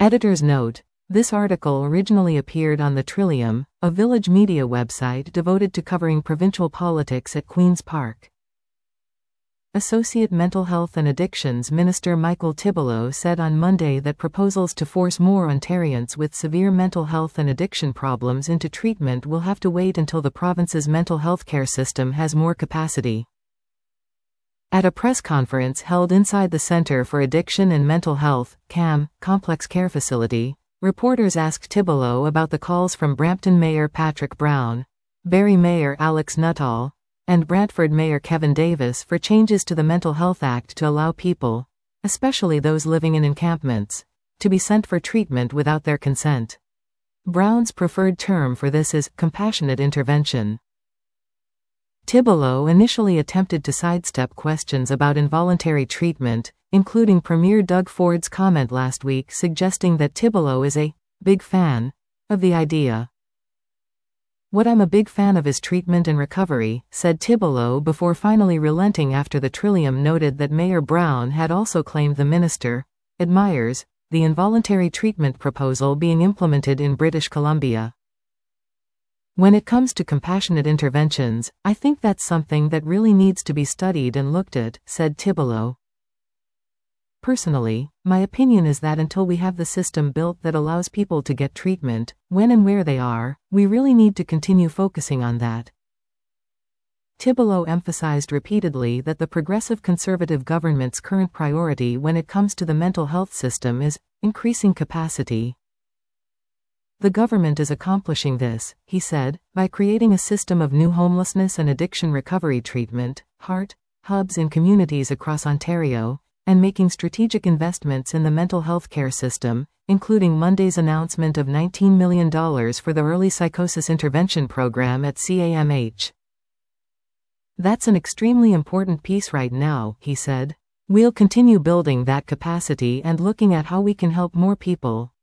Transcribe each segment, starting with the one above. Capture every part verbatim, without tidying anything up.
Editor's note: this article originally appeared on the Trillium, a Village media website devoted to covering provincial politics at Queen's Park. Associate Mental Health and Addictions Minister Michael Tibollo said on Monday that proposals to force more Ontarians with severe mental health and addiction problems into treatment will have to wait until the province's mental health care system has more capacity. At a press conference held inside the Centre for Addiction and Mental Health, C A M, complex care facility, reporters asked Tibollo about the calls from Brampton Mayor Patrick Brown, Barrie Mayor Alex Nuttall, and Brantford Mayor Kevin Davis for changes to the Mental Health Act to allow people, especially those living in encampments, to be sent for treatment without their consent. Brown's preferred term for this is compassionate intervention. Tibollo initially attempted to sidestep questions about involuntary treatment, including Premier Doug Ford's comment last week suggesting that Tibollo is a big fan of the idea. "What I'm a big fan of is treatment and recovery," said Tibollo before finally relenting after the Trillium noted that Mayor Brown had also claimed the minister admires the involuntary treatment proposal being implemented in British Columbia. "When it comes to compassionate interventions, I think that's something that really needs to be studied and looked at," said Tibollo. "Personally, my opinion is that until we have the system built that allows people to get treatment, when and where they are, we really need to continue focusing on that." Tibollo emphasized repeatedly that the Progressive Conservative government's current priority when it comes to the mental health system is increasing capacity. "The government is accomplishing this," he said, "by creating a system of new homelessness and addiction recovery treatment, HEART, hubs in communities across Ontario, and making strategic investments in the mental health care system, including Monday's announcement of nineteen million dollars for the Early Psychosis Intervention Program at C A M H. "That's an extremely important piece right now," he said. "We'll continue building that capacity and looking at how we can help more people."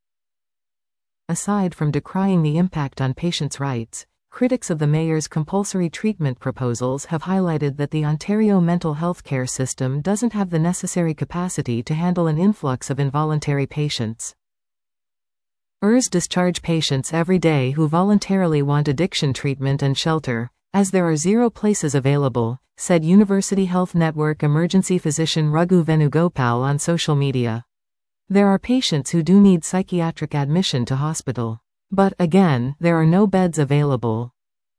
Aside from decrying the impact on patients' rights, critics of the mayor's compulsory treatment proposals have highlighted that the Ontario mental health care system doesn't have the necessary capacity to handle an influx of involuntary patients. "E Rs discharge patients every day who voluntarily want addiction treatment and shelter, as there are zero places available," said University Health Network emergency physician Raghu Venugopal on social media. "There are patients who do need psychiatric admission to hospital. But, again, there are no beds available."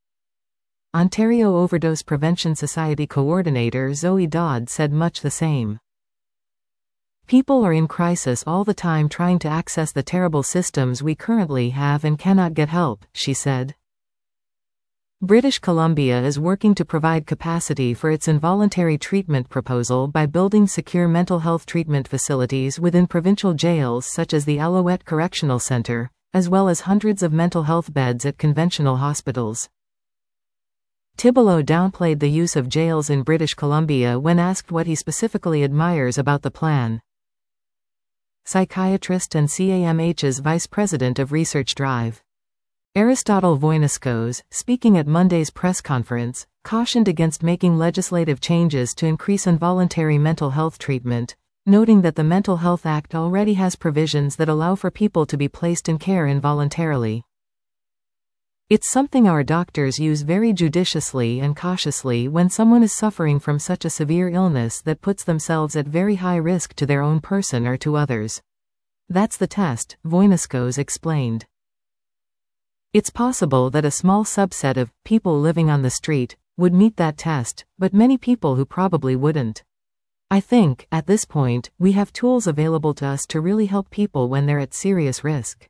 Ontario Overdose Prevention Society coordinator Zoe Dodd said much the same. "People are in crisis all the time trying to access the terrible systems we currently have and cannot get help," she said. British Columbia is working to provide capacity for its involuntary treatment proposal by building secure mental health treatment facilities within provincial jails such as the Alouette Correctional Centre, as well as hundreds of mental health beds at conventional hospitals. Tibollo downplayed the use of jails in British Columbia when asked what he specifically admires about the plan. Psychiatrist and C A M H's Vice President of Research Drive, Aristotle Voyniskos, speaking at Monday's press conference, cautioned against making legislative changes to increase involuntary mental health treatment, noting that the Mental Health Act already has provisions that allow for people to be placed in care involuntarily. "It's something our doctors use very judiciously and cautiously when someone is suffering from such a severe illness that puts themselves at very high risk to their own person or to others. That's the test," Voyniskos explained. "It's possible that a small subset of people living on the street would meet that test, but many people who probably wouldn't. I think, at this point, we have tools available to us to really help people when they're at serious risk."